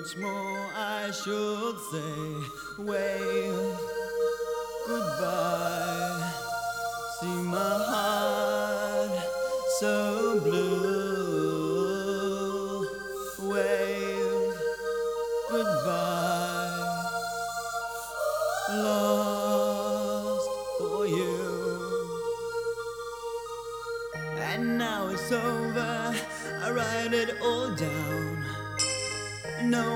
much more I should say. Wave goodbye. See my heart so blue. Wave goodbye. Lost for you. And now it's over, I write it all down. No